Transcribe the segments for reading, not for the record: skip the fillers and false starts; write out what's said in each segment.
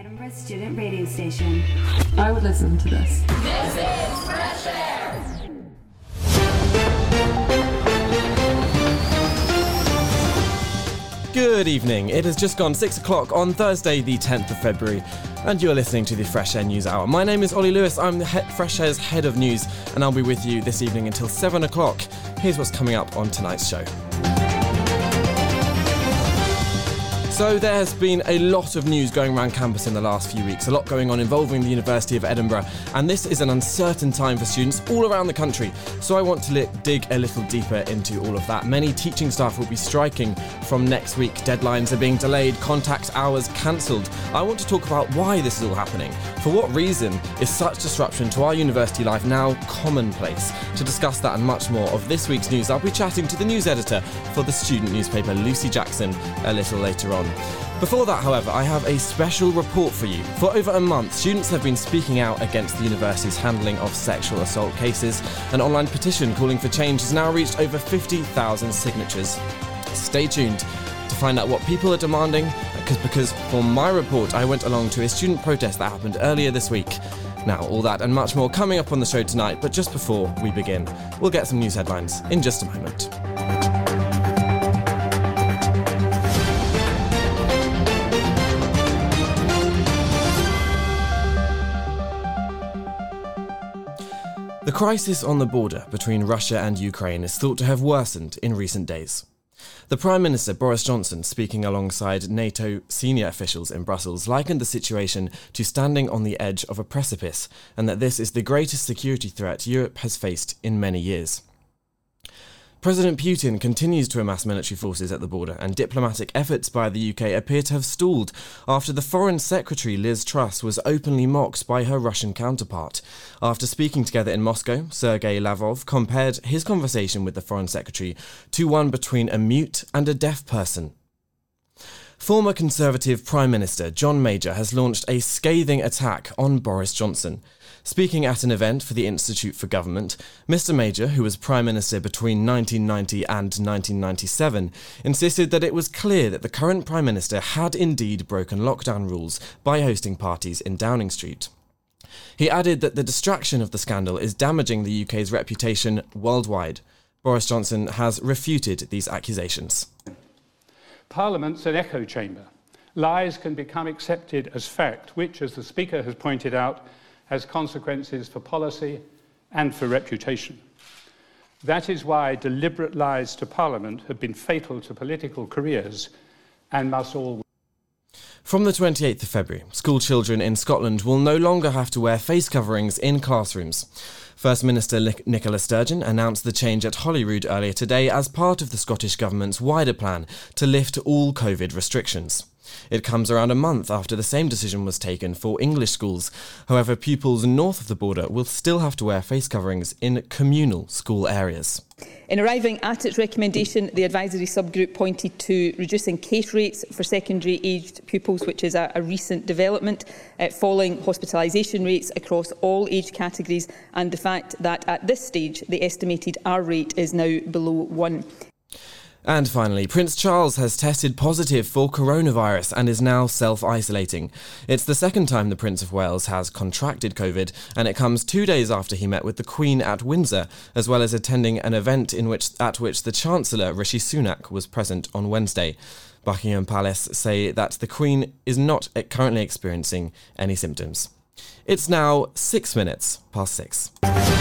Edinburgh Student Radio Station. I would listen to this. This is Fresh Air. Good evening. It has just gone 6 o'clock on Thursday, the 10th of February, and you're listening to the Fresh Air News Hour. My name is Ollie Lewis. I'm Fresh Air's head of news, and I'll be with you this evening until 7 o'clock. Here's what's coming up on tonight's show. So there has been a lot of news going around campus in the last few weeks, a lot going on involving the University of Edinburgh, and this is an uncertain time for students all around the country. So I want to dig a little deeper into all of that. Many teaching staff will be striking from next week. Deadlines are being delayed, contact hours cancelled. I want to talk about why this is all happening. For what reason is such disruption to our university life now commonplace? To discuss that and much more of this week's news, I'll be chatting to the news editor for the student newspaper, Lucy Jackson, a little later on. Before that, however, I have a special report for you. For over a month, students have been speaking out against the university's handling of sexual assault cases. An online petition calling for change has now reached over 50,000 signatures. Stay tuned to find out what people are demanding, because for my report, I went along to a student protest that happened earlier this week. Now, all that and much more coming up on the show tonight, but just before we begin, we'll get some news headlines in just a moment. The crisis on the border between Russia and Ukraine is thought to have worsened in recent days. The Prime Minister, Boris Johnson, speaking alongside NATO senior officials in Brussels, likened the situation to standing on the edge of a precipice, and that this is the greatest security threat Europe has faced in many years. President Putin continues to amass military forces at the border, and diplomatic efforts by the UK appear to have stalled after the Foreign Secretary Liz Truss was openly mocked by her Russian counterpart. After speaking together in Moscow, Sergei Lavrov compared his conversation with the Foreign Secretary to one between a mute and a deaf person. Former Conservative Prime Minister John Major has launched a scathing attack on Boris Johnson. Speaking at an event for the Institute for Government, Mr Major, who was Prime Minister between 1990 and 1997, insisted that it was clear that the current Prime Minister had indeed broken lockdown rules by hosting parties in Downing Street. He added that the distraction of the scandal is damaging the UK's reputation worldwide. Boris Johnson has refuted these accusations. Parliament's an echo chamber. Lies can become accepted as fact, which, as the Speaker has pointed out, has consequences for policy and for reputation. That is why deliberate lies to Parliament have been fatal to political careers and must all. From the 28th of February, school children in Scotland will no longer have to wear face coverings in classrooms. First Minister Nicola Sturgeon announced the change at Holyrood earlier today as part of the Scottish Government's wider plan to lift all COVID restrictions. It comes around a month after the same decision was taken for English schools. However, pupils north of the border will still have to wear face coverings in communal school areas. In arriving at its recommendation, the advisory subgroup pointed to reducing case rates for secondary-aged pupils, which is a recent development, falling hospitalisation rates across all age categories, and the fact that at this stage the estimated R rate is now below 1. And finally, Prince Charles has tested positive for coronavirus and is now self-isolating. It's the second time the Prince of Wales has contracted COVID, and it comes 2 days after he met with the Queen at Windsor, as well as attending an event at which the Chancellor, Rishi Sunak, was present on Wednesday. Buckingham Palace say that the Queen is not currently experiencing any symptoms. It's now 6 minutes past 6.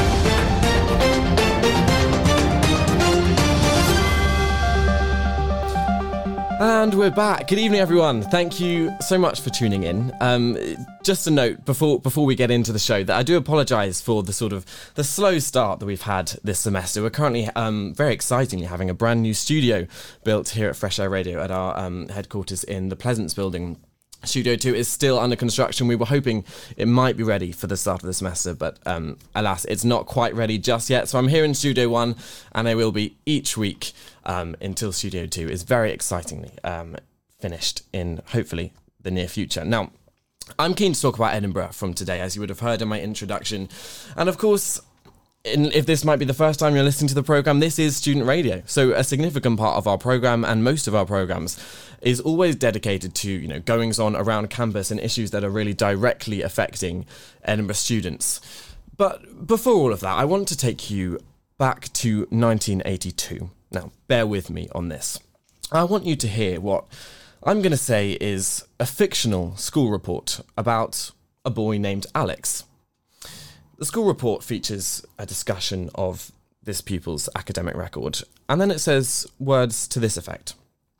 And we're back. Good evening, everyone. Thank you so much for tuning in. Just a note before we get into the show that I do apologise for the slow start that we've had this semester. We're currently, very excitingly, having a brand new studio built here at Fresh Air Radio at our headquarters in the Pleasance building. Studio 2 is still under construction. We were hoping it might be ready for the start of the semester, but alas, it's not quite ready just yet. So I'm here in Studio 1, and I will be each week until Studio 2 is very excitingly finished in, hopefully, the near future. Now, I'm keen to talk about Edinburgh from today, as you would have heard in my introduction. And of course, if this might be the first time you're listening to the programme, this is student radio. So a significant part of our programme, and most of our programmes, is always dedicated to, goings on around campus and issues that are really directly affecting Edinburgh students. But before all of that, I want to take you back to 1982. Now, bear with me on this. I want you to hear what I'm going to say is a fictional school report about a boy named Alex. The school report features a discussion of this pupil's academic record, and then it says words to this effect.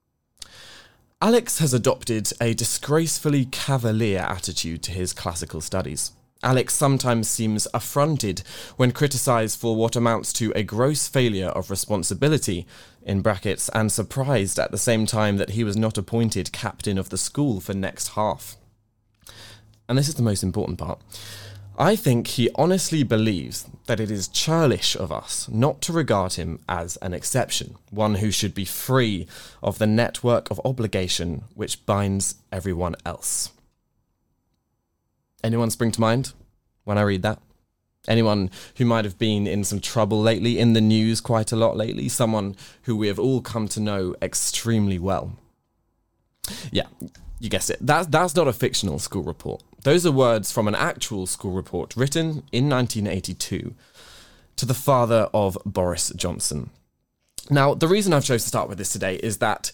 Alex has adopted a disgracefully cavalier attitude to his classical studies. Alex sometimes seems affronted when criticised for what amounts to a gross failure of responsibility, in brackets, and surprised at the same time that he was not appointed captain of the school for next half. And this is the most important part. I think he honestly believes that it is churlish of us not to regard him as an exception, one who should be free of the network of obligation which binds everyone else. Anyone spring to mind when I read that? Anyone who might have been in some trouble lately, in the news quite a lot lately, someone who we have all come to know extremely well. Yeah, you guessed it. That's not a fictional school report. Those are words from an actual school report written in 1982 to the father of Boris Johnson. Now, the reason I've chosen to start with this today is that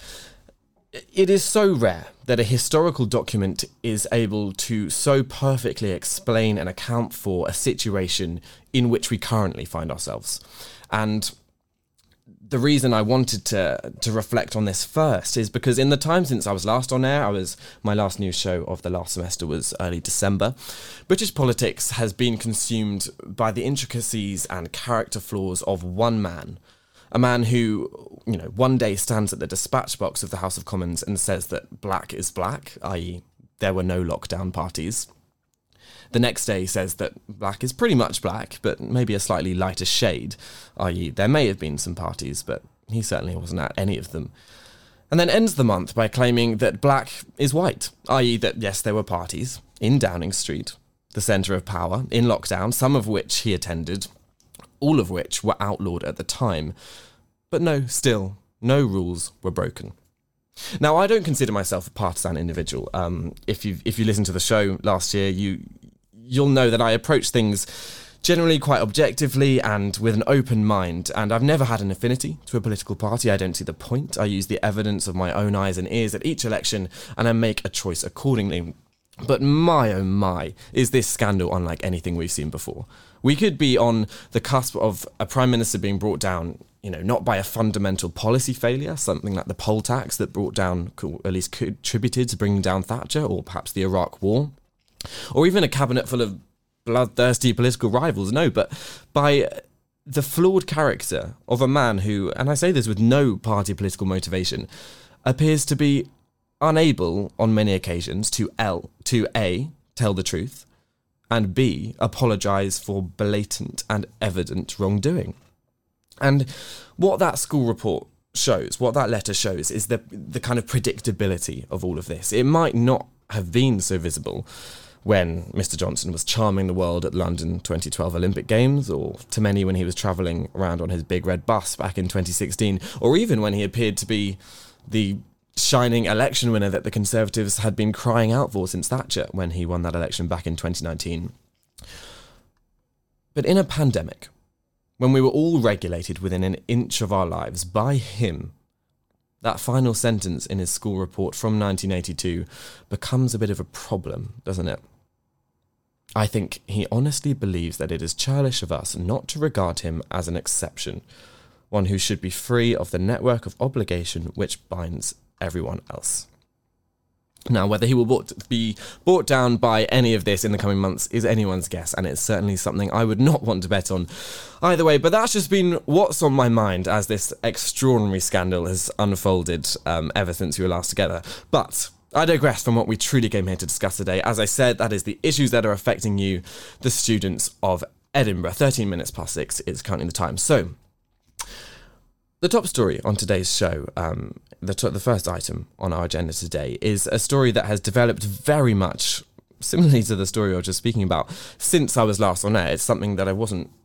it is so rare that a historical document is able to so perfectly explain and account for a situation in which we currently find ourselves. And the reason I wanted to reflect on this first is because in the time since I was last on air, my last news show of the last semester was early December, British politics has been consumed by the intricacies and character flaws of one man. A man who, one day stands at the dispatch box of the House of Commons and says that black is black, i.e. there were no lockdown parties. The next day says that black is pretty much black, but maybe a slightly lighter shade, i.e. there may have been some parties, but he certainly wasn't at any of them. And then ends the month by claiming that black is white, i.e. that yes, there were parties in Downing Street, the centre of power, in lockdown, some of which he attended, all of which were outlawed at the time. But no, still, no rules were broken. Now, I don't consider myself a partisan individual. If you listened to the show last year, you'll know that I approach things generally quite objectively and with an open mind, and I've never had an affinity to a political party. I don't see the point. I use the evidence of my own eyes and ears at each election, and I make a choice accordingly. But my oh my, is this scandal unlike anything we've seen before. We could be on the cusp of a Prime Minister being brought down, not by a fundamental policy failure, something like the poll tax that brought down, at least contributed to bringing down Thatcher, or perhaps the Iraq War, or even a cabinet full of bloodthirsty political rivals, no, but by the flawed character of a man who, and I say this with no party political motivation, appears to be unable on many occasions to A, tell the truth, and B, apologise for blatant and evident wrongdoing. And what that school report shows, what that letter shows, is the kind of predictability of all of this. It might not have been so visible when Mr. Johnson was charming the world at the London 2012 Olympic Games, or to many when he was travelling around on his big red bus back in 2016, or even when he appeared to be the shining election winner that the Conservatives had been crying out for since Thatcher when he won that election back in 2019. But in a pandemic, when we were all regulated within an inch of our lives by him, that final sentence in his school report from 1982 becomes a bit of a problem, doesn't it? I think he honestly believes that it is churlish of us not to regard him as an exception, one who should be free of the network of obligation which binds everyone else. Now, whether he will be brought down by any of this in the coming months is anyone's guess, and it's certainly something I would not want to bet on either way, but that's just been what's on my mind as this extraordinary scandal has unfolded ever since we were last together. But I digress from what we truly came here to discuss today. As I said, that is the issues that are affecting you, the students of Edinburgh. 13 minutes past 6 is currently the time. So, the top story on today's show, the first item on our agenda today, is a story that has developed very much similarly to the story I was just speaking about since I was last on air. It's something that I wasn't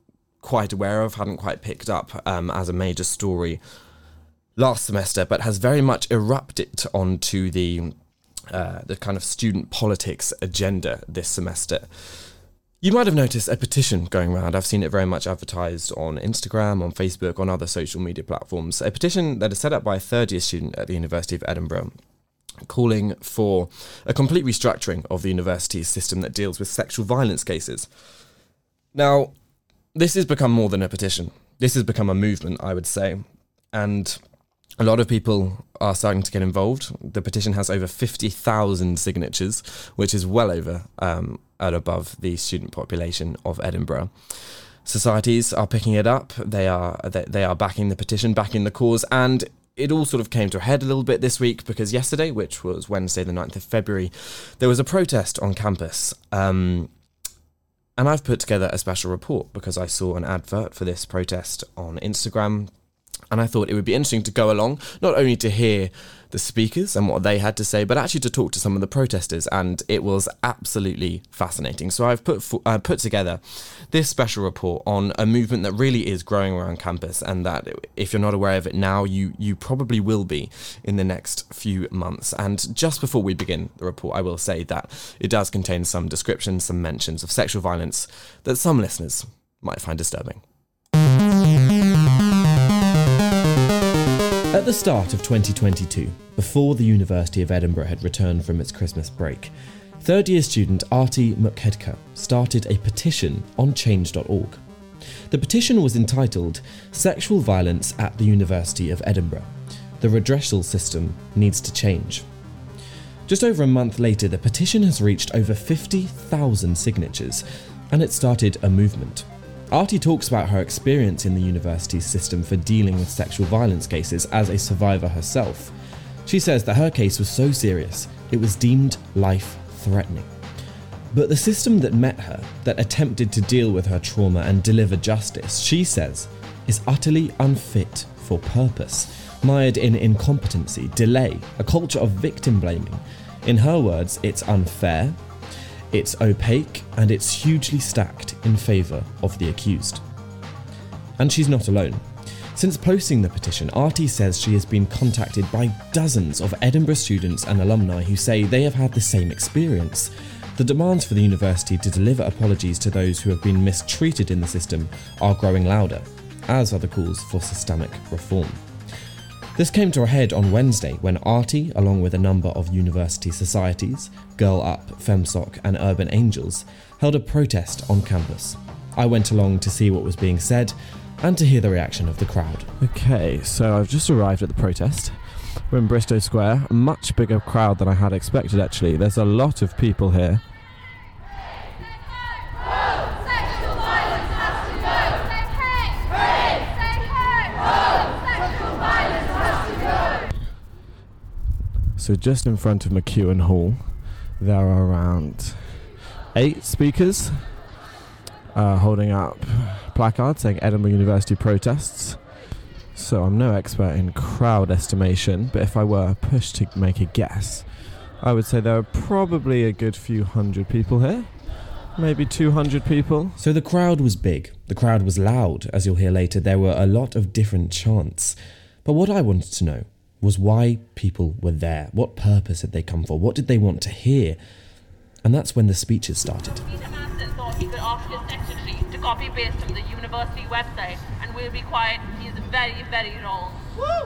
quite aware of, hadn't quite picked up as a major story last semester, but has very much erupted onto the kind of student politics agenda this semester. You might have noticed a petition going around. I've seen it very much advertised on Instagram, on Facebook, on other social media platforms. A petition that is set up by a third-year student at the University of Edinburgh, calling for a complete restructuring of the university's system that deals with sexual violence cases. Now, this has become more than a petition. This has become a movement, I would say. And a lot of people are starting to get involved. The petition has over 50,000 signatures, which is well over and above the student population of Edinburgh. Societies are picking it up. They are backing the petition, backing the cause, and it all sort of came to a head a little bit this week because yesterday, which was Wednesday the 9th of February, there was a protest on campus. And I've put together a special report because I saw an advert for this protest on Instagram. And I thought it would be interesting to go along, not only to hear the speakers and what they had to say, but actually to talk to some of the protesters. And it was absolutely fascinating. So I've put together this special report on a movement that really is growing around campus, and that if you're not aware of it now, you probably will be in the next few months. And just before we begin the report, I will say that it does contain some descriptions, some mentions of sexual violence that some listeners might find disturbing. At the start of 2022, before the University of Edinburgh had returned from its Christmas break, third-year student Arti Mukhedka started a petition on change.org. The petition was entitled "Sexual Violence at the University of Edinburgh. The redressal system needs to change." Just over a month later, the petition has reached over 50,000 signatures, and it started a movement. Arti talks about her experience in the university's system for dealing with sexual violence cases as a survivor herself. She says that her case was so serious, it was deemed life-threatening. But the system that met her, that attempted to deal with her trauma and deliver justice, she says, is utterly unfit for purpose, mired in incompetency, delay, a culture of victim blaming. In her words, it's unfair, it's opaque, and it's hugely stacked in favour of the accused. And she's not alone. Since posting the petition, Arti says she has been contacted by dozens of Edinburgh students and alumni who say they have had the same experience. The demands for the university to deliver apologies to those who have been mistreated in the system are growing louder, as are the calls for systemic reform. This came to a head on Wednesday when Arti, along with a number of university societies, Girl Up, FemSoc and Urban Angels, held a protest on campus. I went along to see what was being said and to hear the reaction of the crowd. Okay, so I've just arrived at the protest. We're in Bristow Square, a much bigger crowd than I had expected actually. There's a lot of people here. So just in front of McEwen Hall, there are around 8 speakers holding up placards saying Edinburgh University protests. So I'm no expert in crowd estimation, but if I were pushed to make a guess, I would say there are probably a good few hundred people here. Maybe 200 people. So the crowd was big. The crowd was loud. As you'll hear later, there were a lot of different chants. But what I wanted to know was why people were there. What purpose had they come for? What did they want to hear? And that's when the speeches started. Peter Maston thought he could ask his secretary to copy-paste from the university website and we'll be quiet. He is very, very wrong. Woo!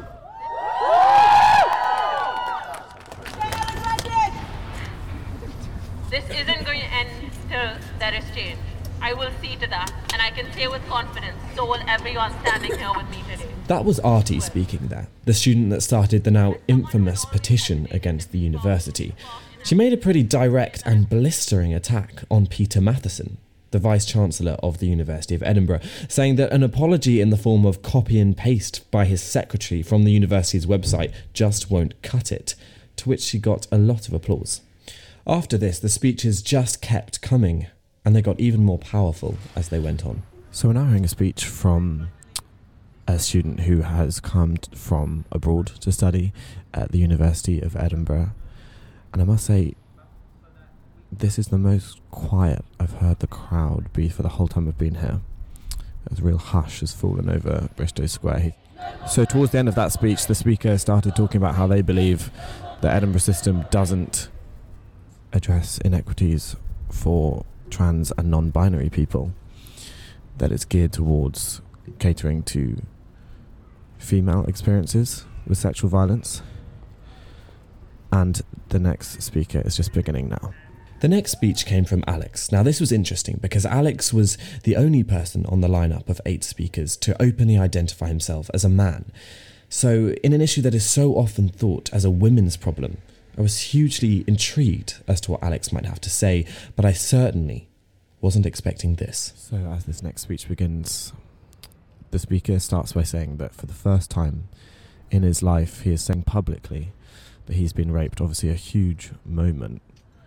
This isn't going to end till there is change. I will see to that, and I can say with confidence, so will everyone standing here with me today. That was Arti speaking there, the student that started the now infamous petition against the university. She made a pretty direct and blistering attack on Peter Matheson, the Vice-Chancellor of the University of Edinburgh, saying that an apology in the form of copy and paste by his secretary from the university's website just won't cut it, to which she got a lot of applause. After this, the speeches just kept coming, and they got even more powerful as they went on. So we're now hearing a speech from a student who has come from abroad to study at the University of Edinburgh. And I must say, this is the most quiet I've heard the crowd be for the whole time I've been here. A real hush has fallen over Bristow Square. So towards the end of that speech, the speaker started talking about how they believe the Edinburgh system doesn't address inequities for trans and non-binary people, that it's geared towards catering to female experiences with sexual violence. And the next speaker is just beginning now. The next speech came from Alex. Now this was interesting because Alex was the only person on the lineup of 8 speakers to openly identify himself as a man. So in an issue that is so often thought as a women's problem, I was hugely intrigued as to what Alex might have to say, but I certainly wasn't expecting this. So as this next speech begins, the speaker starts by saying that for the first time in his life, he is saying publicly that he's been raped. Obviously a huge moment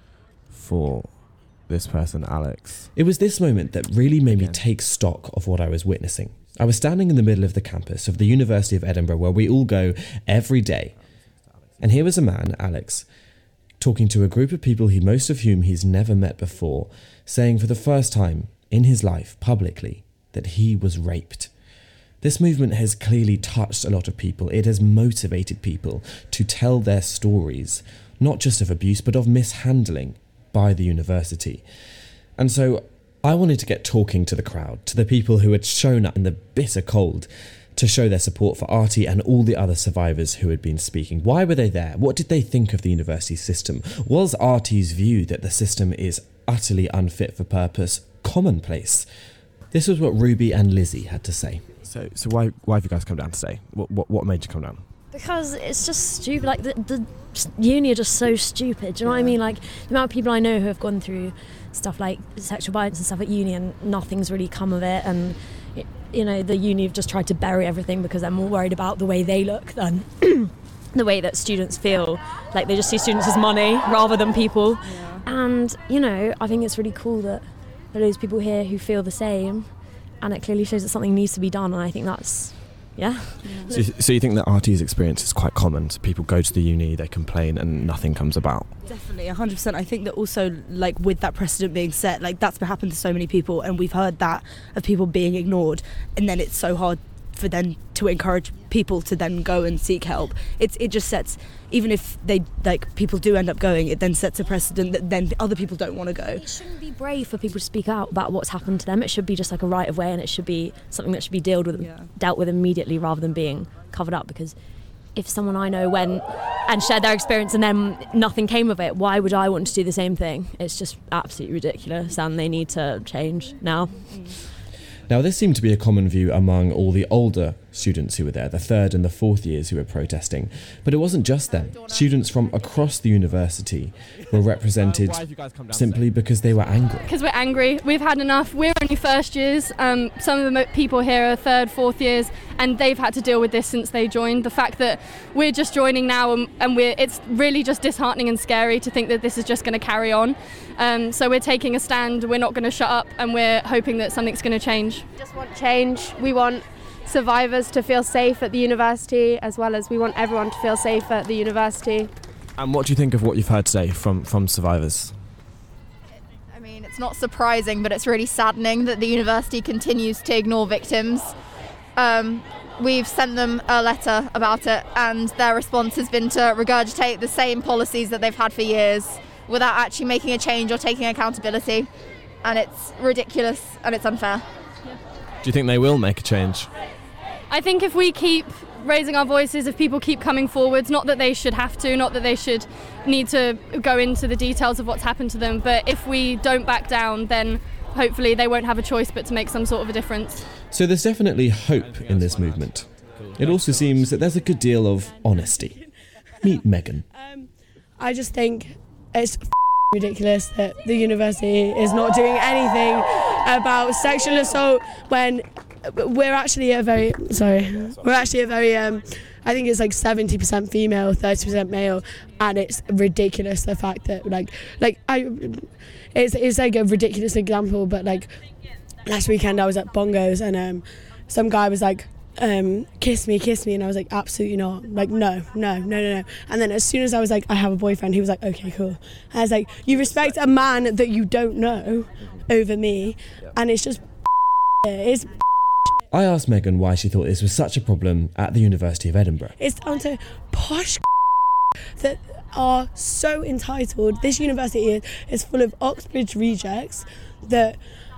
for this person, Alex. It was this moment that really made me take stock of what I was witnessing. I was standing in the middle of the campus of the University of Edinburgh, where we all go every day. And here was a man, Alex, talking to a group of people most of whom he's never met before, saying for the first time in his life publicly that he was raped. This movement has clearly touched a lot of people. It has motivated people to tell their stories, not just of abuse, but of mishandling by the university. And so I wanted to get talking to the crowd, to the people who had shown up in the bitter cold to show their support for Artie and all the other survivors who had been speaking. Why were they there? What did they think of the university system? Was Artie's view that the system is utterly unfit for purpose commonplace? This was what Ruby and Lizzie had to say. So why have you guys come down today? What made you come down? Because it's just stupid. Like the uni are just so stupid. Do you know what I mean? Like the amount of people I know who have gone through stuff like sexual violence and stuff at uni and nothing's really come of it, and you know, the uni have just tried to bury everything because they're more worried about the way they look than the way that students feel. Like they just see students as money rather than people. Yeah. And you know, I think it's really cool that there are those people here who feel the same, and it clearly shows that something needs to be done, and I think that's So you think that Artie's experience is quite common? So people go to the uni, they complain, and nothing comes about? Definitely, 100%. I think that also, like, with that precedent being set, like, that's happened to so many people, and we've heard that of people being ignored, and then it's so hard for them to encourage people to then go and seek help. It just sets, even if they, like, people do end up going, it then sets a precedent that then other people don't want to go. It shouldn't be brave for people to speak out about what's happened to them. It should be just like a right of way, and it should be something that should be dealt with immediately rather than being covered up. Because if someone I know went and shared their experience and then nothing came of it, why would I want to do the same thing? It's just absolutely ridiculous, and they need to change now. Now, this seemed to be a common view among all the older students who were there, the 3rd and the 4th years who were protesting. But it wasn't just them. Students from across the university were represented simply because they were angry. Because we're angry. We've had enough. We're only first years. Some of the people here are 3rd, 4th years, and they've had to deal with this since they joined. The fact that we're just joining now and it's really just disheartening and scary to think that this is just going to carry on. So we're taking a stand. We're not going to shut up, and we're hoping that something's going to change. We just want change. We want survivors to feel safe at the university, as well as we want everyone to feel safe at the university. And what do you think of what you've heard today from survivors? I mean, it's not surprising, but it's really saddening that the university continues to ignore victims. We've sent them a letter about it, and their response has been to regurgitate the same policies that they've had for years without actually making a change or taking accountability. And it's ridiculous and it's unfair. Do you think they will make a change? I think if we keep raising our voices, if people keep coming forwards, not that they should have to, not that they should need to go into the details of what's happened to them, but if we don't back down, then hopefully they won't have a choice but to make some sort of a difference. So there's definitely hope in this movement. It also seems that there's a good deal of honesty. Meet Megan. I just think it's ridiculous that the university is not doing anything about sexual assault when we're actually a very, I think it's like 70% female, 30% male, and it's ridiculous the fact that it's like a ridiculous example, but like last weekend I was at Bongos and some guy was like, kiss me, and I was like, absolutely not, like no, and then as soon as I was like, I have a boyfriend, he was like, okay, cool. I was like, you respect a man that you don't know over me, and it's just I asked Megan why she thought this was such a problem at the University of Edinburgh. It's down to posh that are so entitled. This university is full of Oxbridge rejects that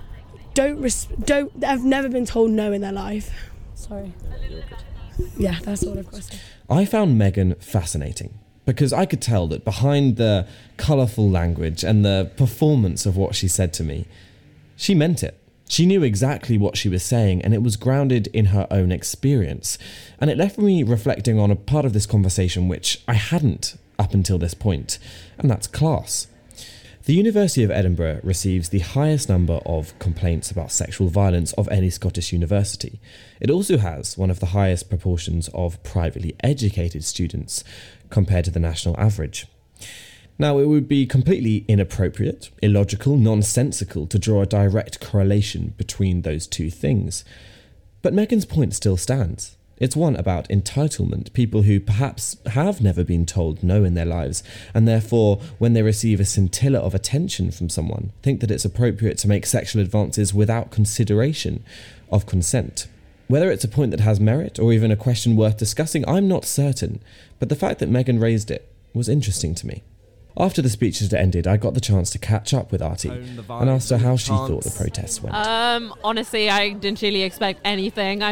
have never been told no in their life. Sorry. Yeah, that's all I've got to say. I found Megan fascinating because I could tell that behind the colourful language and the performance of what she said to me, she meant it. She knew exactly what she was saying, and it was grounded in her own experience. And it left me reflecting on a part of this conversation which I hadn't up until this point, and that's class. The University of Edinburgh receives the highest number of complaints about sexual violence of any Scottish university. It also has one of the highest proportions of privately educated students compared to the national average. Now, it would be completely inappropriate, illogical, nonsensical to draw a direct correlation between those two things. But Megan's point still stands. It's one about entitlement, people who perhaps have never been told no in their lives, and therefore, when they receive a scintilla of attention from someone, think that it's appropriate to make sexual advances without consideration of consent. Whether it's a point that has merit, or even a question worth discussing, I'm not certain, but the fact that Megan raised it was interesting to me. After the speeches had ended, I got the chance to catch up with Artie and asked her how she thought the protests went. Honestly, I didn't really expect anything.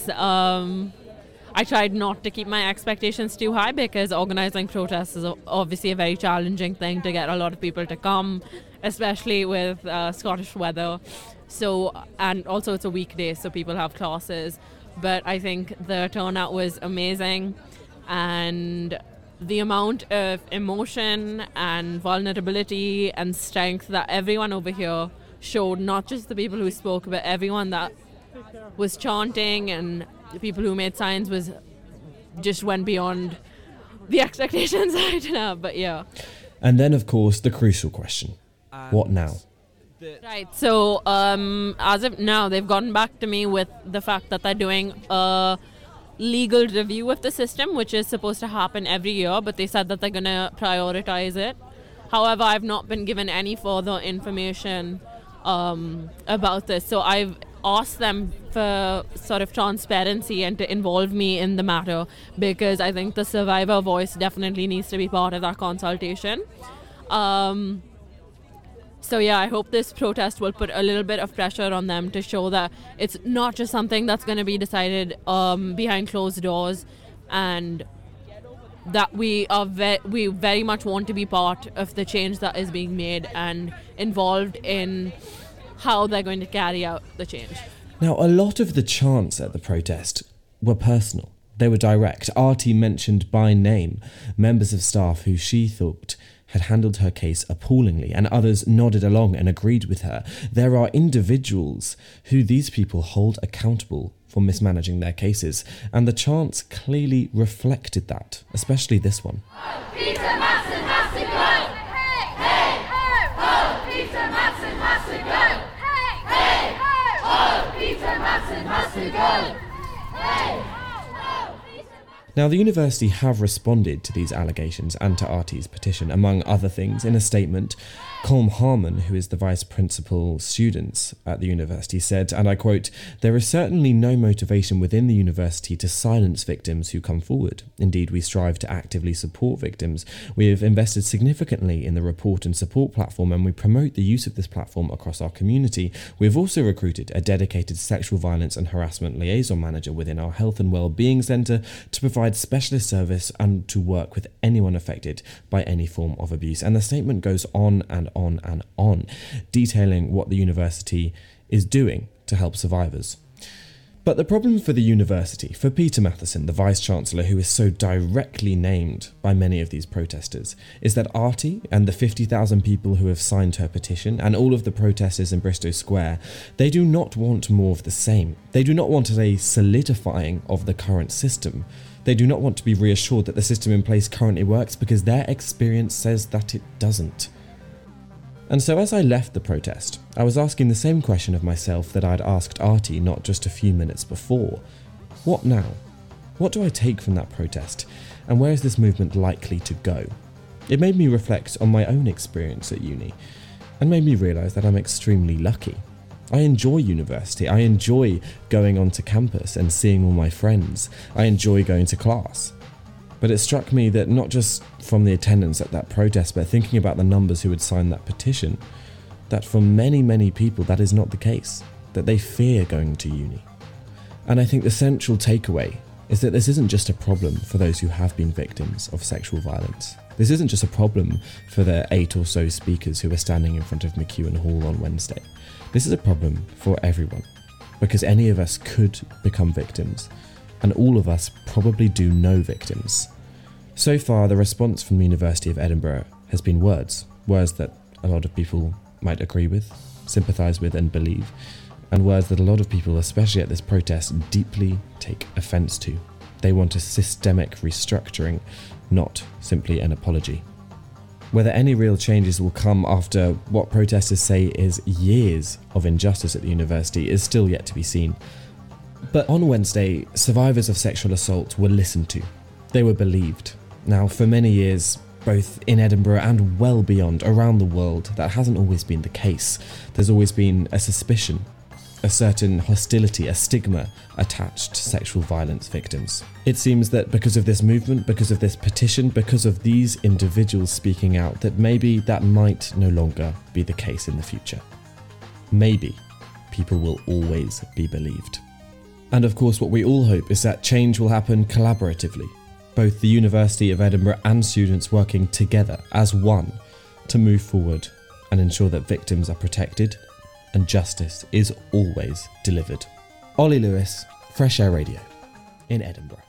I tried not to keep my expectations too high because organising protests is obviously a very challenging thing to get a lot of people to come, especially with Scottish weather. And also it's a weekday, so people have classes. But I think the turnout was amazing, and the amount of emotion and vulnerability and strength that everyone over here showed, not just the people who spoke, but everyone that was chanting and the people who made signs, just went beyond the expectations I did have, but yeah. And then, of course, the crucial question. What now? Right, so as of now, they've gotten back to me with the fact that they're doing a legal review of the system, which is supposed to happen every year, but they said that they're going to prioritize it. However, I've not been given any further information about this, so I've asked them for sort of transparency and to involve me in the matter, because I think the survivor voice definitely needs to be part of that consultation. So yeah, I hope this protest will put a little bit of pressure on them to show that it's not just something that's going to be decided behind closed doors, and that we very much want to be part of the change that is being made and involved in how they're going to carry out the change. Now, a lot of the chants at the protest were personal. They were direct. Artie mentioned by name members of staff who she thought had handled her case appallingly, and others nodded along and agreed with her. There are individuals who these people hold accountable for mismanaging their cases, and the chants clearly reflected that, especially this one. Peter Madsen has to go! Hey! Hey! Oh! Peter Madsen has to go! Hey! Oh! Peter Madsen has to go! Hey! Now, the university have responded to these allegations and to Artie's petition. Among other things, in a statement, Colm Harmon, who is the vice principal students at the university, said, and I quote, "There is certainly no motivation within the university to silence victims who come forward. Indeed, we strive to actively support victims. We have invested significantly in the report and support platform, and we promote the use of this platform across our community. We have also recruited a dedicated sexual violence and harassment liaison manager within our health and wellbeing centre to provide specialist service and to work with anyone affected by any form of abuse." And the statement goes on and on and on, detailing what the university is doing to help survivors. But the problem for the university, for Peter Matheson, the Vice-Chancellor, who is so directly named by many of these protesters, is that Artie and the 50,000 people who have signed her petition and all of the protesters in Bristo Square, they do not want more of the same. They do not want a solidifying of the current system. They do not want to be reassured that the system in place currently works, because their experience says that it doesn't. And so as I left the protest, I was asking the same question of myself that I'd asked Artie not just a few minutes before. What now? What do I take from that protest? And where is this movement likely to go? It made me reflect on my own experience at uni, and made me realise that I'm extremely lucky. I enjoy university. I enjoy going onto campus and seeing all my friends. I enjoy going to class. But it struck me that not just from the attendance at that protest, but thinking about the numbers who would sign that petition, that for many, many people that is not the case, that they fear going to uni. And I think the central takeaway is that this isn't just a problem for those who have been victims of sexual violence. This isn't just a problem for the 8 or so speakers who were standing in front of McEwan Hall on Wednesday. This is a problem for everyone, because any of us could become victims, and all of us probably do know victims. So far, the response from the University of Edinburgh has been words that a lot of people might agree with, sympathise with and believe, and words that a lot of people, especially at this protest, deeply take offence to. They want a systemic restructuring, not simply an apology. Whether any real changes will come after what protesters say is years of injustice at the university is still yet to be seen. But on Wednesday, survivors of sexual assault were listened to. They were believed. Now, for many years, both in Edinburgh and well beyond, around the world, that hasn't always been the case. There's always been a suspicion, a certain hostility, a stigma attached to sexual violence victims. It seems that because of this movement, because of this petition, because of these individuals speaking out, that maybe that might no longer be the case in the future. Maybe people will always be believed. And of course, what we all hope is that change will happen collaboratively, both the University of Edinburgh and students working together as one to move forward and ensure that victims are protected and justice is always delivered. Ollie Lewis, Fresh Air Radio in Edinburgh.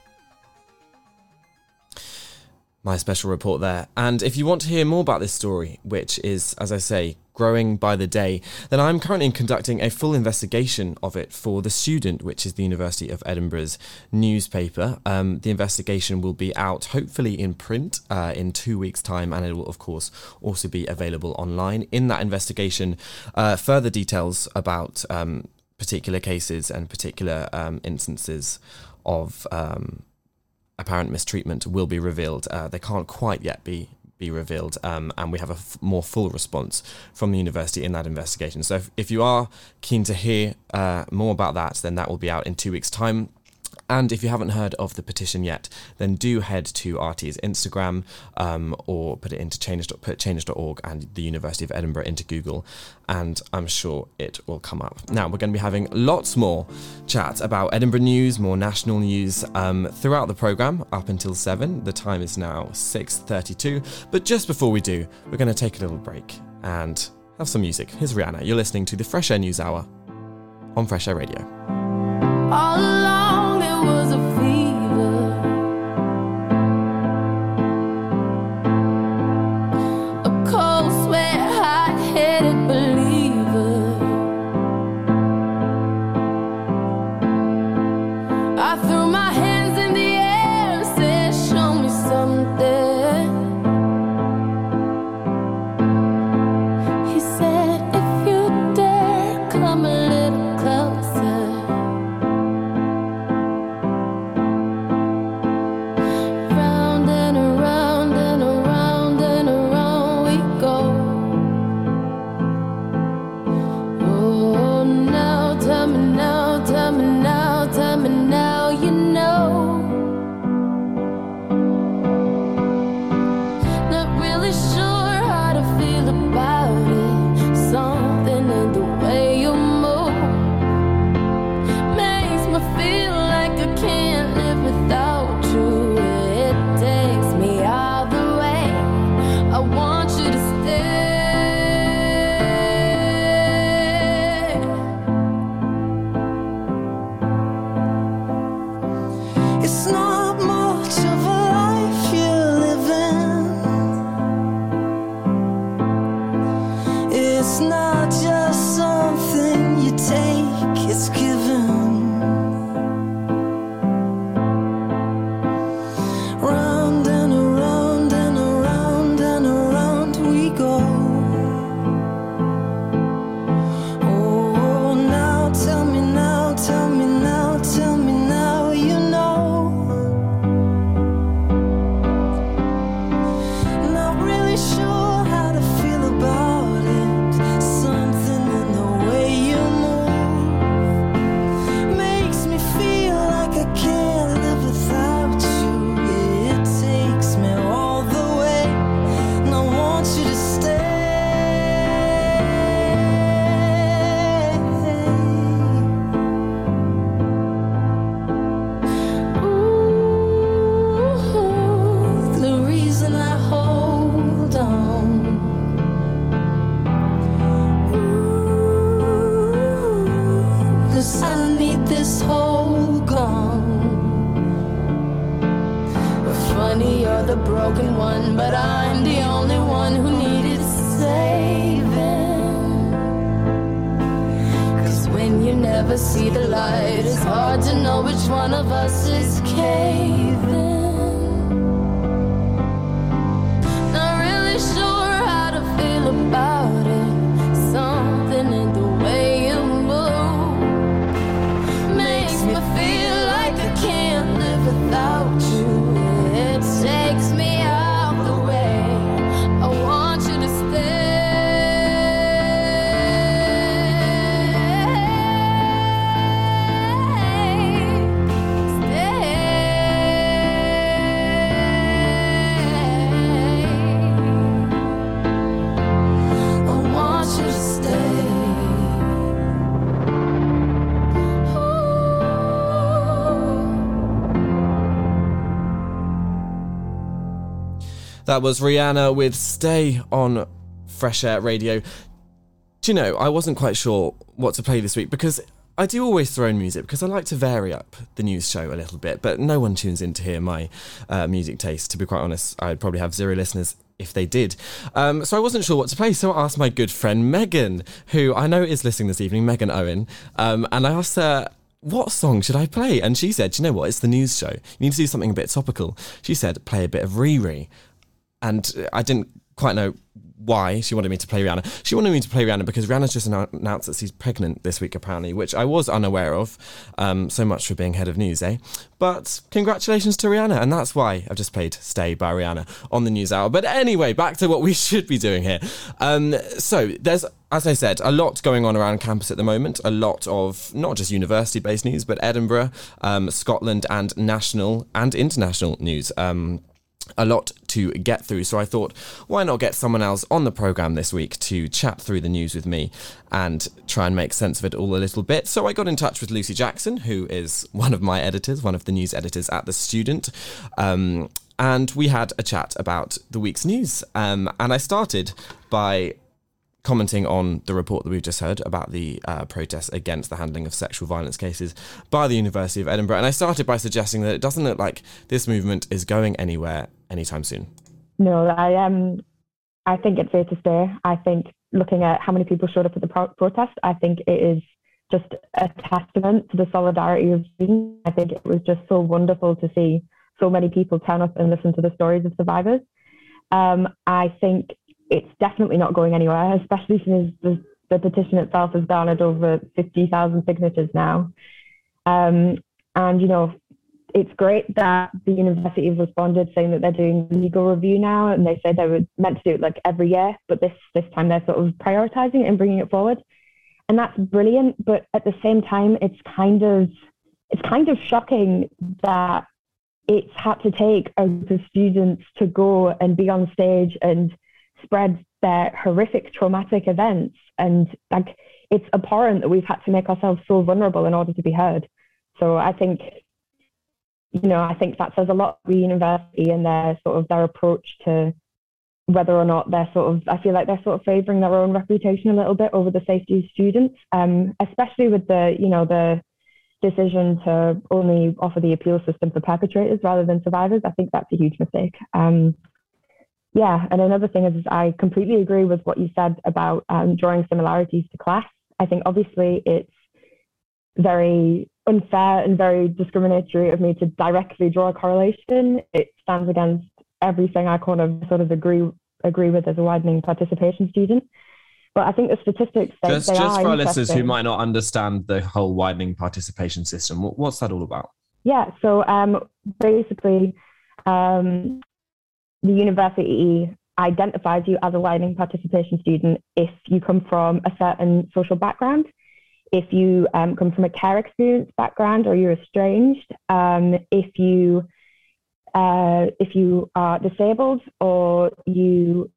My special report there. And if you want to hear more about this story, which is, as I say, growing by the day, then I'm currently conducting a full investigation of it for The Student, which is the University of Edinburgh's newspaper. The investigation will be out, hopefully in print, in 2 weeks' time, and it will, of course, also be available online. In that investigation, further details about particular cases and particular instances of apparent mistreatment will be revealed. They can't quite yet be revealed, and we have a more full response from the university in that investigation. So if you are keen to hear more about that, then that will be out in 2 weeks' time. And if you haven't heard of the petition yet, then do head to RT's Instagram or put change.org and the University of Edinburgh into Google, and I'm sure it will come up. Now, we're going to be having lots more chat about Edinburgh news, more national news throughout the programme up until 7. The time is now 6:32. But just before we do, we're going to take a little break and have some music. Here's Rihanna. You're listening to the Fresh Air News Hour on Fresh Air Radio. All along there was a fever, a cold sweat, hot-headed believer. I threw my hands in the air and said, show me something. He said, if you dare, come a little closer. Sure how to feel about it. Something this whole gone. Funny, you're the broken one, but I'm the only one who needed saving. 'Cause when you never see the light, it's hard to know which one of us is caving. Not really sure how to feel about it. Something in the way you move makes me feel like I can't live without you. It takes me out the way. I want you to stay. I want you to stay. That was Rihanna with Stay on Fresh Air Radio. Do you know, I wasn't quite sure what to play this week because I do always throw in music because I like to vary up the news show a little bit, but no one tunes in to hear my music taste. To be quite honest, I'd probably have 0 listeners if they did. So I wasn't sure what to play, so I asked my good friend Megan, who I know is listening this evening, Megan Owen, and I asked her, what song should I play? And she said, do you know what, it's the news show. You need to do something a bit topical. She said, play a bit of Riri. And I didn't quite know why she wanted me to play Rihanna. She wanted me to play Rihanna because Rihanna's just announced that she's pregnant this week, apparently, which I was unaware of. So much for being head of news, eh? But congratulations to Rihanna, and that's why I've just played Stay by Rihanna on the News Hour. But anyway, back to what we should be doing here. So there's, as I said, a lot going on around campus at the moment. A lot of not just university-based news, but Edinburgh, Scotland, and national and international news. A lot to get through, so I thought, why not get someone else on the programme this week to chat through the news with me and try and make sense of it all a little bit. So I got in touch with Lucy Jackson, who is one of my editors, one of the news editors at The Student, and we had a chat about the week's news. And I started by commenting on the report that we've just heard about the protests against the handling of sexual violence cases by the University of Edinburgh. And I started by suggesting that it doesn't look like this movement is going anywhere anytime soon. No, I think it's here to stay. I think looking at how many people showed up at the protest, I think it is just a testament to the solidarity of students. I think it was just so wonderful to see so many people turn up and listen to the stories of survivors. I think it's definitely not going anywhere, especially since the petition itself has garnered over 50,000 signatures now. And, you know, it's great that the university have responded saying that they're doing legal review now, and they said they were meant to do it like every year, but this time they're sort of prioritizing it and bringing it forward. And that's brilliant, but at the same time, it's kind of shocking that it's had to take a group of students to go and be on stage and spread their horrific traumatic events, and like it's abhorrent that we've had to make ourselves so vulnerable in order to be heard. So I think that says a lot of the university and their approach to whether or not I feel like they're sort of favouring their own reputation a little bit over the safety of students, especially with the decision to only offer the appeal system for perpetrators rather than survivors. I think that's a huge mistake. Yeah, and another thing is I completely agree with what you said about drawing similarities to class. I think obviously it's very unfair and very discriminatory of me to directly draw a correlation. It stands against everything I sort of agree with as a widening participation student. But I think the statistics say just for our listeners who might not understand the whole widening participation system, what's that all about? Yeah, so basically, the university identifies you as a widening participation student if you come from a certain social background, if you come from a care experience background or you're estranged, if you are disabled, or you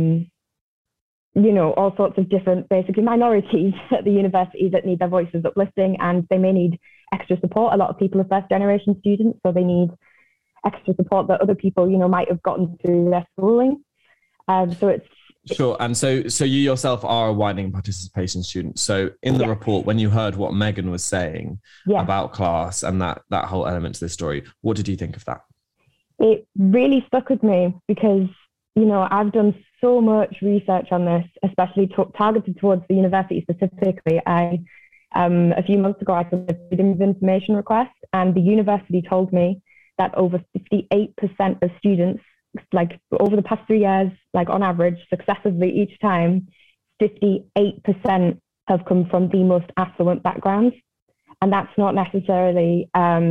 all sorts of different basically minorities at the university that need their voices uplifting, and they may need extra support. A lot of people are first generation students, so they need extra support that other people, might have gotten through their schooling. So Sure. And so you yourself are a widening participation student. So in the report, when you heard what Megan was saying about class and that whole element to this story, what did you think of that? It really stuck with me because, you know, I've done so much research on this, especially targeted towards the university specifically. A few months ago, I submitted a freedom of information request, and the university told me that over 58% of students, like over the past 3 years, like on average, successively each time, 58% have come from the most affluent backgrounds. And that's not necessarily,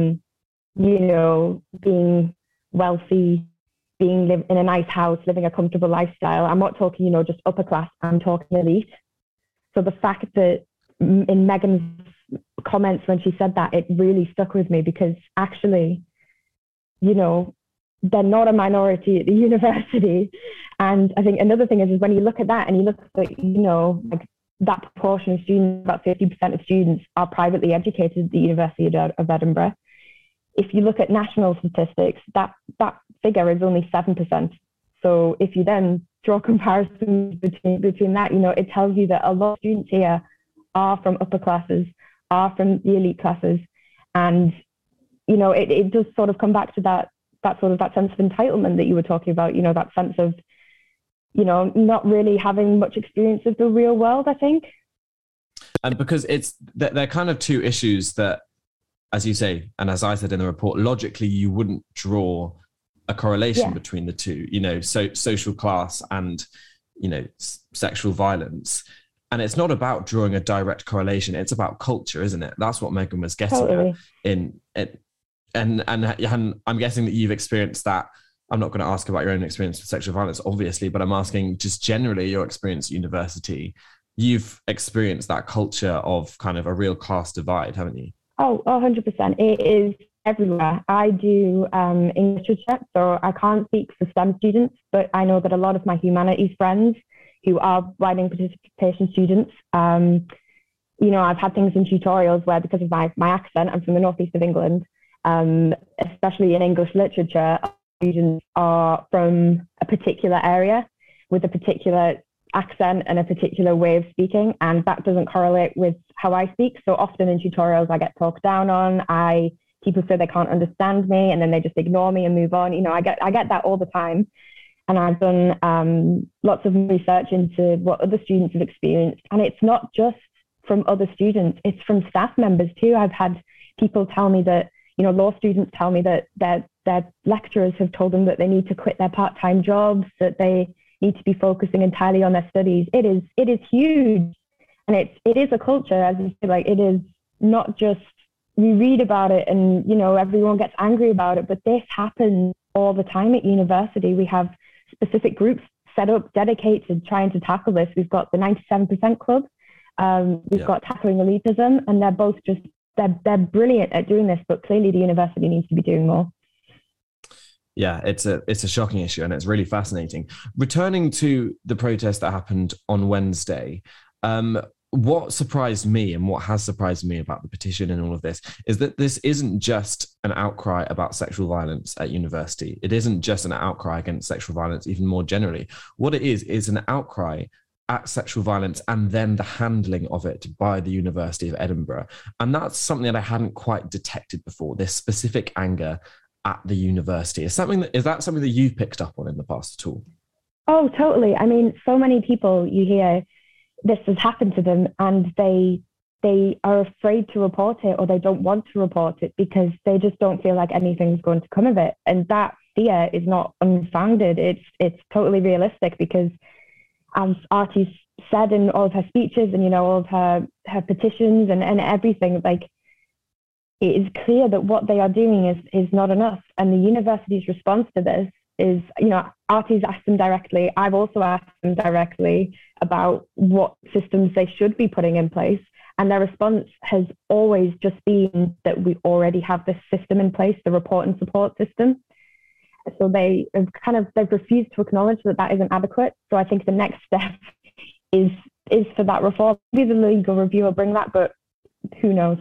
being wealthy, live in a nice house, living a comfortable lifestyle. I'm not talking, just upper class, I'm talking elite. So the fact that in Megan's comments when she said that, it really stuck with me because actually, they're not a minority at the university. And I think another thing is when you look at that and you look at, like that proportion of students, about 50% of students are privately educated at the University of Edinburgh. If you look at national statistics, that figure is only 7%. So if you then draw comparisons between that, it tells you that a lot of students here are from upper classes, are from the elite classes. And, it does sort of come back to that sense of entitlement that you were talking about, that sense of, not really having much experience of the real world, I think. And because they're kind of two issues that, as you say, and as I said in the report, logically, you wouldn't draw a correlation between the two, so social class and, sexual violence. And it's not about drawing a direct correlation. It's about culture, isn't it? That's what Megan was getting at. And I'm guessing that you've experienced that. I'm not going to ask about your own experience with sexual violence, obviously, but I'm asking just generally your experience at university. You've experienced that culture of kind of a real class divide, haven't you? Oh, 100%. It is everywhere. I do English literature, so I can't speak for STEM students, but I know that a lot of my humanities friends who are widening participation students, I've had things in tutorials where because of my accent, I'm from the northeast of England, especially in English literature, students are from a particular area with a particular accent and a particular way of speaking, and that doesn't correlate with how I speak. So often in tutorials I get talked down on, people say they can't understand me and then they just ignore me and move on. I get that all the time. And I've done lots of research into what other students have experienced, and it's not just from other students, it's from staff members too. I've had people tell me that, law students tell me that their lecturers have told them that they need to quit their part-time jobs, that they need to be focusing entirely on their studies. It is huge. And it is a culture, as you say, like it is not just, we read about it and, everyone gets angry about it, but this happens all the time at university. We have specific groups set up, dedicated, trying to tackle this. We've got the 97% Club, we've got Tackling Elitism, and they're both just, they're brilliant at doing this, but clearly the university needs to be doing more. Yeah, it's a shocking issue and it's really fascinating. Returning to the protest that happened on Wednesday, what surprised me and what has surprised me about the petition and all of this is that this isn't just an outcry about sexual violence at university. It isn't just an outcry against sexual violence, even more generally. What it is an outcry at sexual violence and then the handling of it by the University of Edinburgh. And that's something that I hadn't quite detected before, this specific anger at the university. Is that something that you picked up on in the past at all? Oh, totally. I mean, so many people you hear this has happened to them and they are afraid to report it, or they don't want to report it because they just don't feel like anything's going to come of it. And that fear is not unfounded. It's totally realistic because, as Artie said in all of her speeches and, all of her petitions and everything, like, it is clear that what they are doing is not enough. And the university's response to this is, Artie's asked them directly. I've also asked them directly about what systems they should be putting in place. And their response has always just been that we already have this system in place, the report and support system. So they've refused to acknowledge that isn't adequate. So I think the next step is for that reform. Maybe the legal review will bring that, but who knows?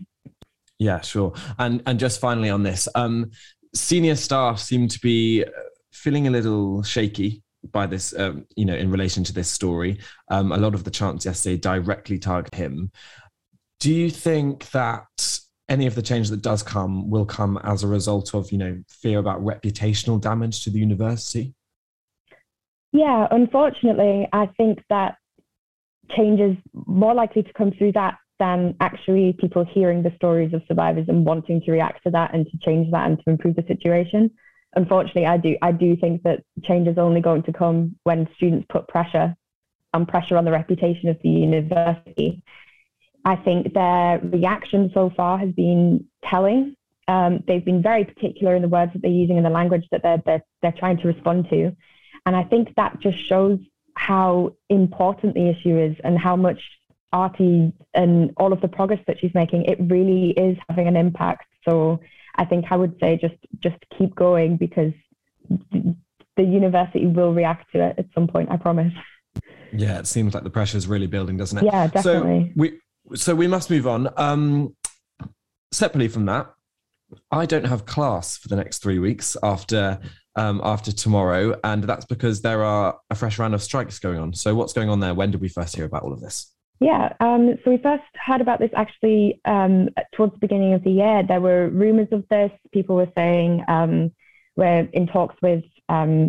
Yeah, sure. And just finally on this, senior staff seem to be feeling a little shaky by this, in relation to this story. A lot of the chants yesterday directly target him. Do you think that any of the change that does come will come as a result of, fear about reputational damage to the university? Yeah, unfortunately, I think that change is more likely to come through that than actually people hearing the stories of survivors and wanting to react to that and to change that and to improve the situation. Unfortunately, I do think that change is only going to come when students put pressure on the reputation of the university. I think their reaction so far has been telling. They've been very particular in the words that they're using and the language that they're trying to respond to. And I think that just shows how important the issue is and how much Artie and all of the progress that she's making, it really is having an impact. So I think I would say just keep going, because the university will react to it at some point, I promise. Yeah, it seems like the pressure is really building, doesn't it? Yeah, definitely. So we must move on. Separately from that, I don't have class for the next 3 weeks after tomorrow, and that's because there are a fresh round of strikes going on. So what's going on there? When did we first hear about all of this? Yeah, so we first heard about this actually towards the beginning of the year. There were rumours of this. People were saying we're in talks with higher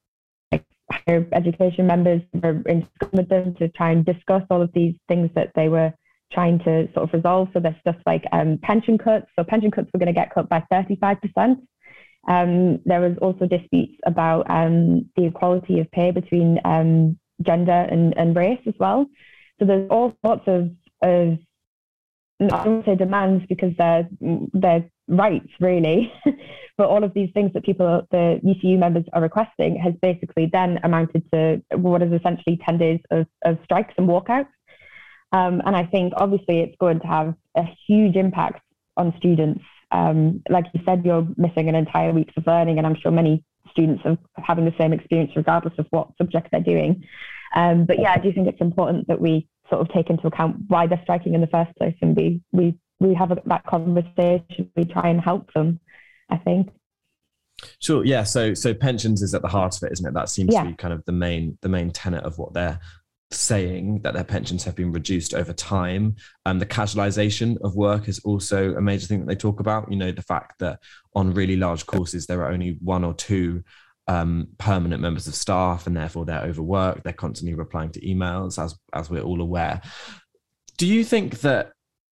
education members. We're in discussion with them to try and discuss all of these things that they were trying to sort of resolve. So there's stuff like pension cuts. So pension cuts were going to get cut by 35%. There was also disputes about the equality of pay between gender and race as well. So there's all sorts of I don't say demands because they're rights really, but all of these things that the UCU members are requesting has basically then amounted to what is essentially 10 days of strikes and walkouts. And I think obviously it's going to have a huge impact on students. Like you said, you're missing an entire week of learning, and I'm sure many students are having the same experience regardless of what subject they're doing. But yeah, I do think it's important that we sort of take into account why they're striking in the first place, and we have that conversation. We try and help them, I think. Sure. Yeah. So pensions is at the heart of it, isn't it? That seems to be kind of the main tenet of what they're saying, that their pensions have been reduced over time. The casualisation of work is also a major thing that they talk about. The fact that on really large courses there are only 1 or 2 permanent members of staff, and therefore they're overworked. They're constantly replying to emails, as we're all aware. Do you think that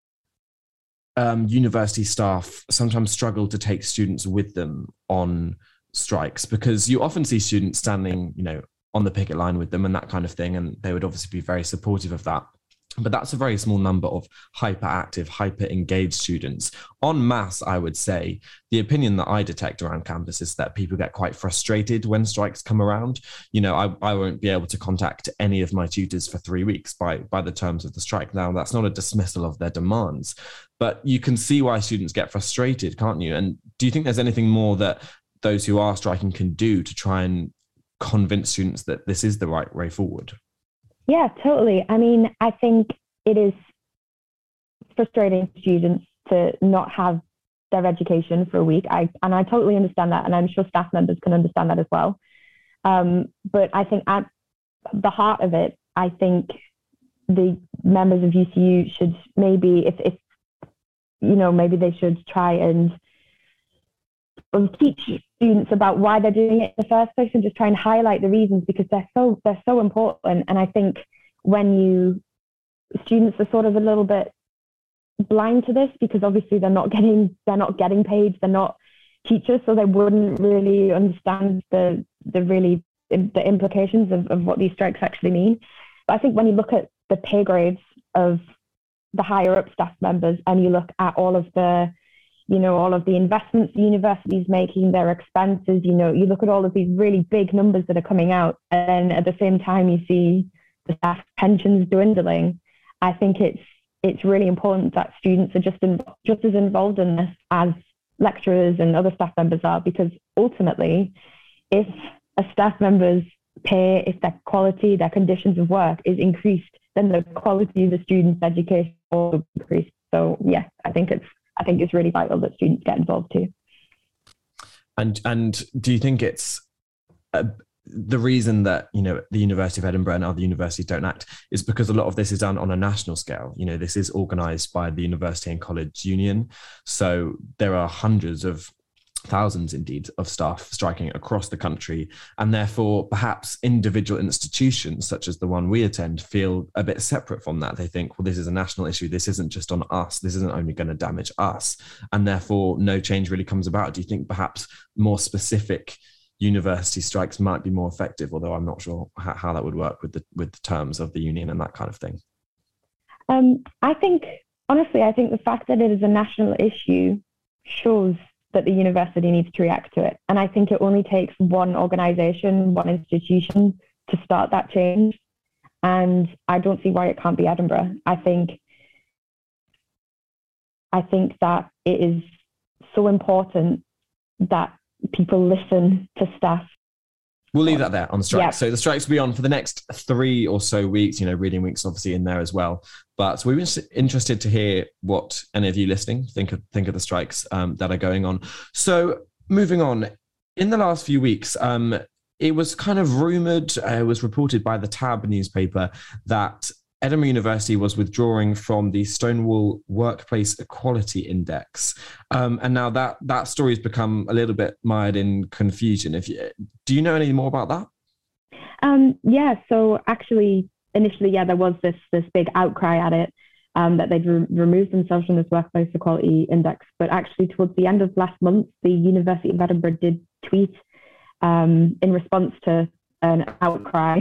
university staff sometimes struggle to take students with them on strikes? Because you often see students standing, on the picket line with them and that kind of thing, and they would obviously be very supportive of that. But that's a very small number of hyperactive, hyper-engaged students. En masse, I would say, the opinion that I detect around campus is that people get quite frustrated when strikes come around. I won't be able to contact any of my tutors for 3 weeks by the terms of the strike. Now, that's not a dismissal of their demands, but you can see why students get frustrated, can't you? And do you think there's anything more that those who are striking can do to try and convince students that this is the right way forward? Yeah, totally. I mean, I think it is frustrating for students to not have their education for a week. I totally understand that, and I'm sure staff members can understand that as well. But I think at the heart of it, I think the members of UCU should maybe, if maybe they should try and teach students about why they're doing it in the first place, and just try and highlight the reasons, because they're so important. And I think when students are sort of a little bit blind to this, because obviously they're not getting paid, they're not teachers, so they wouldn't really understand the implications of what these strikes actually mean. But I think when you look at the pay grades of the higher up staff members, and you look at all of the investments the university's making, their expenses, you look at all of these really big numbers that are coming out, and then at the same time you see the staff pensions dwindling. I think it's really important that students are just as involved in this as lecturers and other staff members are, because ultimately, if a staff member's pay, if their quality, their conditions of work is increased, then the quality of the student's education will increase. So yeah, I think it's really vital that students get involved too. And do you think it's the reason that, the University of Edinburgh and other universities don't act is because a lot of this is done on a national scale. This is organised by the University and College Union. So there are hundreds of thousands, indeed, of staff striking across the country. And therefore, perhaps individual institutions, such as the one we attend, feel a bit separate from that. They think, well, this is a national issue. This isn't just on us. This isn't only going to damage us. And therefore, no change really comes about. Do you think perhaps more specific university strikes might be more effective, although I'm not sure how that would work with the terms of the union and that kind of thing? I think the fact that it is a national issue shows that the university needs to react to it. And I think it only takes one organisation, one institution to start that change. And I don't see why it can't be Edinburgh. I think that it is so important that people listen to staff. We'll leave that there on strikes. Yeah. So the strikes will be on for the next 3 or so weeks, reading week's obviously in there as well. But we were interested to hear what any of you listening think of the strikes that are going on. So moving on, in the last few weeks, it was kind of rumoured, it was reported by the Tab newspaper that Edinburgh University was withdrawing from the Stonewall Workplace Equality Index. And now that story has become a little bit mired in confusion. Do you know any more about that? So actually, initially, there was this big outcry at it, that they'd removed themselves from this Workplace Equality Index. But actually, towards the end of last month, the University of Edinburgh did tweet in response to an outcry.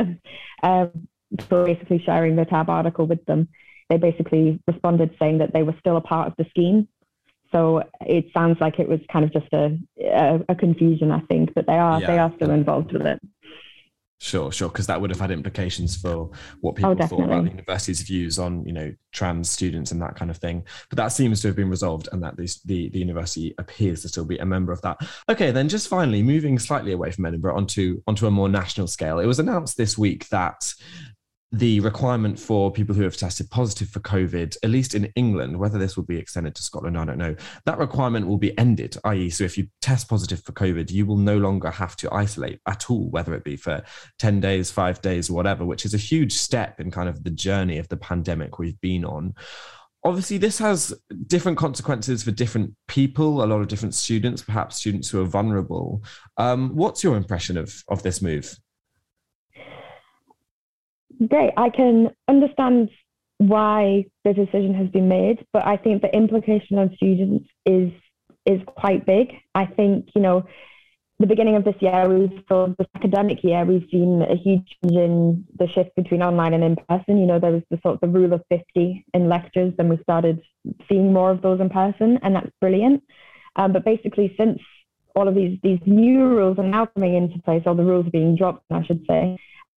For basically sharing the Tab article with them. They basically responded saying that they were still a part of the scheme. So it sounds like it was kind of just a confusion, I think, but they are still involved with it. Sure, because that would have had implications for what people thought about the university's views on, trans students and that kind of thing. But that seems to have been resolved, and that the university appears to still be a member of that. Okay, then just finally, moving slightly away from Edinburgh onto a more national scale. It was announced this week that the requirement for people who have tested positive for COVID, at least in England, whether this will be extended to Scotland, I don't know, that requirement will be ended, i.e. so if you test positive for COVID, you will no longer have to isolate at all, whether it be for 10 days, 5 days, whatever, which is a huge step in kind of the journey of the pandemic we've been on. Obviously, this has different consequences for different people, a lot of different students, perhaps students who are vulnerable. What's your impression of this move? Great. I can understand why the decision has been made, but I think the implication on students is quite big. I think, the beginning of this year, this academic year, we've seen a huge change in the shift between online and in person. There was the rule of 50 in lectures, and we started seeing more of those in person, and that's brilliant. But basically, since all of these new rules are now coming into place, or the rules are being dropped, I should say,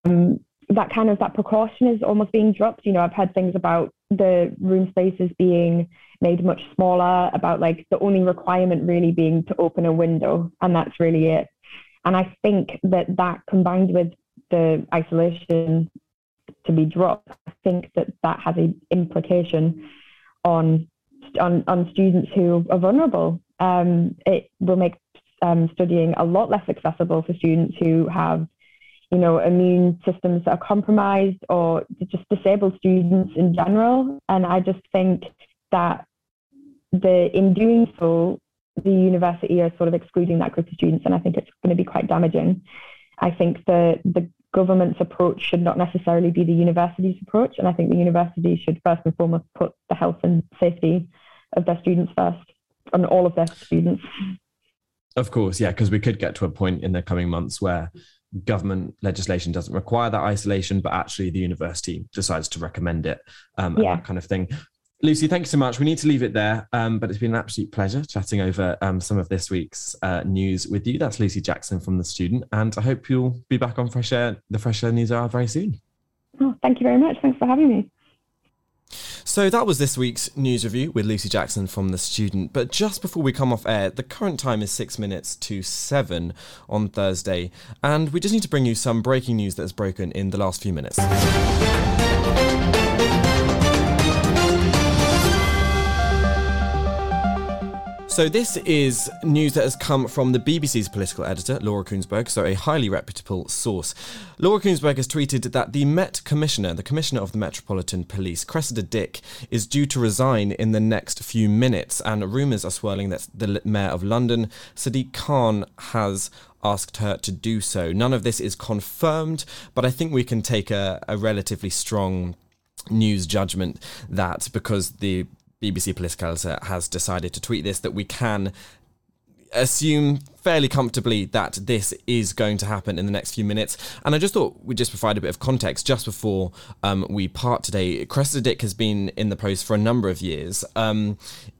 that precaution is almost being dropped. I've heard things about the room spaces being made much smaller, about the only requirement really being to open a window, and that's really it. And I think that combined with the isolation to be dropped, I think that has an implication on students who are vulnerable. It will make studying a lot less accessible for students who have immune systems that are compromised, or just disabled students in general. And I just think that in doing so, the university are sort of excluding that group of students, and I think it's going to be quite damaging. I think the government's approach should not necessarily be the university's approach, and I think the university should first and foremost put the health and safety of their students first, and all of their students. Of course, yeah, because we could get to a point in the coming months where government legislation doesn't require that isolation, but actually the university decides to recommend it, and that kind of thing. Lucy, thank you so much. We need to leave it there, but it's been an absolute pleasure chatting over some of this week's news with you. That's Lucy Jackson from The Student, and I hope you'll be back on the Fresh Air News Hour very soon. Oh, thank you very much. Thanks for having me. So that was this week's news review with Lucy Jackson from The Student. But just before we come off air, the current time is 6 minutes to 7 on Thursday. And we just need to bring you some breaking news that has broken in the last few minutes. So this is news that has come from the BBC's political editor, Laura Kuenssberg, so a highly reputable source. Laura Kuenssberg has tweeted that the Met Commissioner, the Commissioner of the Metropolitan Police, Cressida Dick, is due to resign in the next few minutes, and rumours are swirling that the Mayor of London, Sadiq Khan, has asked her to do so. None of this is confirmed, but I think we can take a relatively strong news judgment that because the BBC political editor has decided to tweet this, that we can assume fairly comfortably that this is going to happen in the next few minutes. And I just thought we'd just provide a bit of context just before we part today. Cressida Dick has been in the post for a number of years. And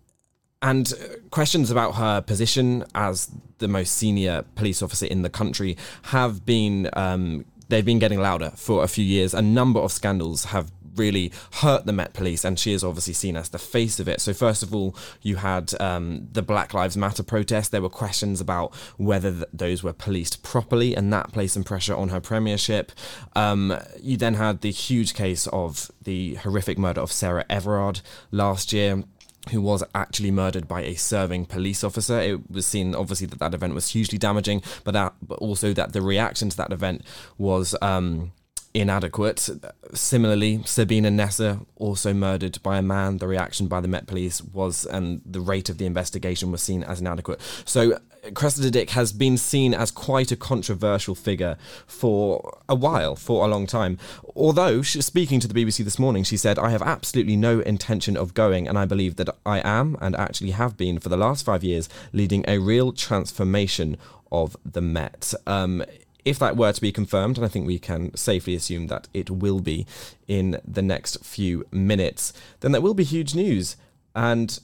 questions about her position as the most senior police officer in the country have been, they've been getting louder for a few years. A number of scandals have really hurt the Met Police, and she is obviously seen as the face of it. So first of all, you had the Black Lives Matter protest. There were questions about whether those were policed properly, and that placed some pressure on her premiership. You then had the huge case of the horrific murder of Sarah Everard last year, who was actually murdered by a serving police officer. It was seen, obviously, that event was hugely damaging, but also that the reaction to that event was inadequate. Similarly, Sabina Nessa, also murdered by a man. The reaction by the Met Police was, and the rate of the investigation was seen as inadequate. So Cressida Dick has been seen as quite a controversial figure for a while, for a long time. Although, speaking to the BBC this morning, she said, "I have absolutely no intention of going, and I believe that I am, and actually have been for the last 5 years, leading a real transformation of the Met." If that were to be confirmed, and I think we can safely assume that it will be in the next few minutes, then that will be huge news. And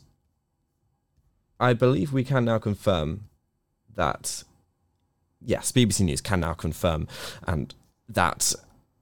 I believe we can now confirm that, yes, BBC News can now confirm, and that,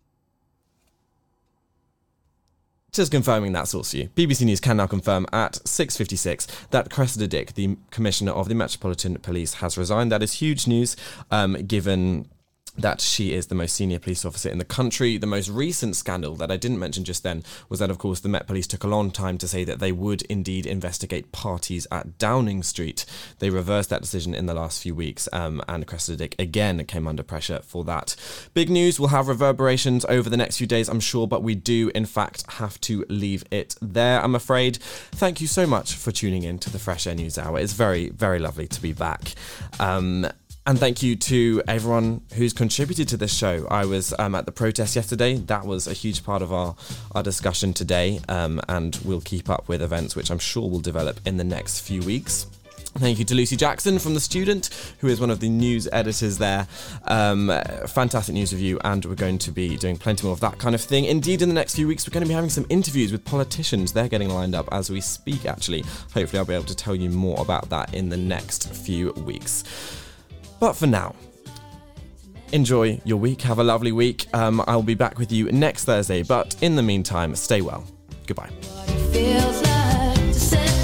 just confirming that source for you, BBC News can now confirm at 6:56 that Cressida Dick, the Commissioner of the Metropolitan Police, has resigned. That is huge news, given that she is the most senior police officer in the country. The most recent scandal that I didn't mention just then was that, of course, the Met Police took a long time to say that they would indeed investigate parties at Downing Street. They reversed that decision in the last few weeks, and Cressida Dick again came under pressure for that. Big news will have reverberations over the next few days, I'm sure, but we do, in fact, have to leave it there, I'm afraid. Thank you so much for tuning in to the Fresh Air News Hour. It's very, very lovely to be back. And thank you to everyone who's contributed to this show. I was at the protest yesterday. That was a huge part of our discussion today, and we'll keep up with events which I'm sure will develop in the next few weeks. Thank you to Lucy Jackson from The Student, who is one of the news editors there. Fantastic news review, and we're going to be doing plenty more of that kind of thing. Indeed, in the next few weeks, we're going to be having some interviews with politicians. They're getting lined up as we speak, actually. Hopefully, I'll be able to tell you more about that in the next few weeks. But for now, enjoy your week. Have a lovely week. I'll be back with you next Thursday. But in the meantime, stay well. Goodbye.